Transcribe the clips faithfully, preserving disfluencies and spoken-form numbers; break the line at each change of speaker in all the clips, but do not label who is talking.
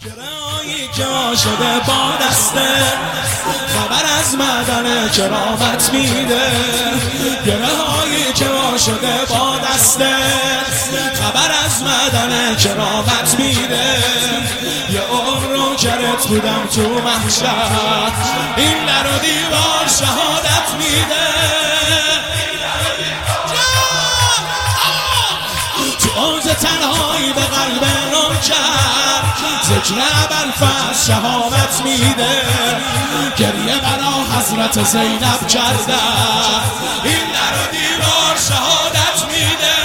گره‌هایی که شده با دسته خبر از معدن کرامت میده. گره‌هایی که شده با دسته خبر از معدن کرامت میده. یه عمر رو گرت بودم تو محشر، این در و دیوار شهادت میده. تو آز تنهایی به قلب نوکر ذکر ابوالفضل شهامت میده. گریه برا حضرت زینب کرده، این در و دیوار شهادت میده.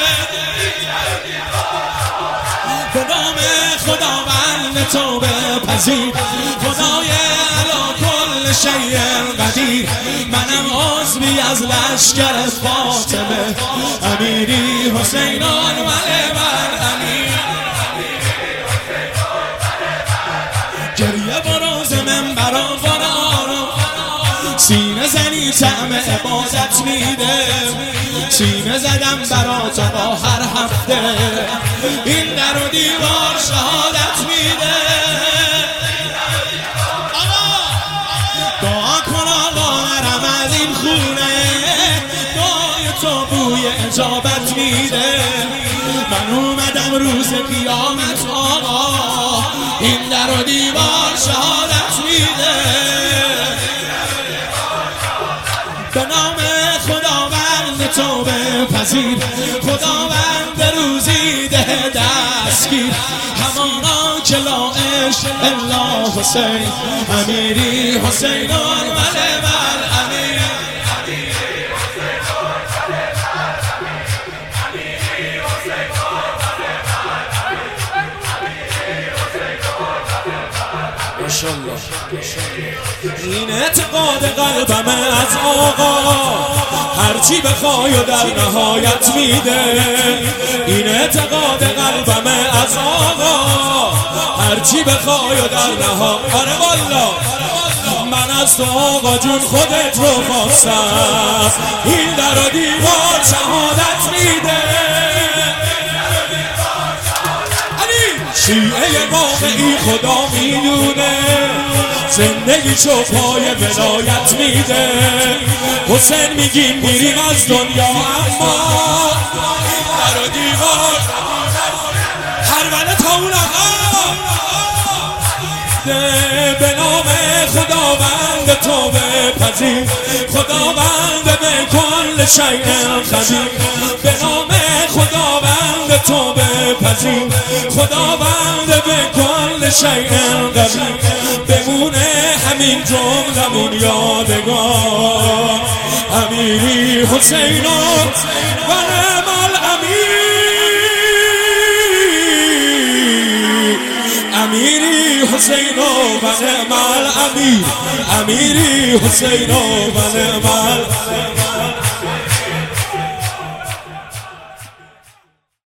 به نام خداوند توبه پذیر، خدای علی کل شیء قدیر. منم عضوی از لشکر فاطمه، امیری حسینان ولی بر امیر. گریه براز منبرا برارو، سینه زنی طعم عبادت میده. سینه زدم برا تا هر هفته، این در و دیوار شهادت میده. دعا کن آقا نرم از این خونه، دعای تو بوی اجابت میده. من اومدم روز قیامت آقا، این در و دیوار شهادت میده. به نام خداوند توبه پذیر، خداوند روزی ده دستگیر. همانا که لا عشق الا حسین، امیری حسینان ولی بر امیر. این اعتقاد قلبم از آقا، هرچی بخوای و در نهایت میده. این اعتقاد قلبم از آقا، هرچی بخوای و در نهایت. آره والا من از تو آقا جون خودت رو خواستم، این در و دیوار شهادت میده. شیعه واقعی خدا میدونه، زندگی چو پای ولایت میده. حسین میگیم میریم از دنیا، اما در و دیوار هر وله تا اون به نام خداوند توبه پذیر، خداوند به کل شیء قدیر. به نام خداوند توبه پذیر، خداوند به کل شیء قدیر. بمونه همین جملمون یادگار، امیری حسینان و نعم الامیر. امیری حسینان و نعم الامیر، امیری حسینان و نعم الامیر.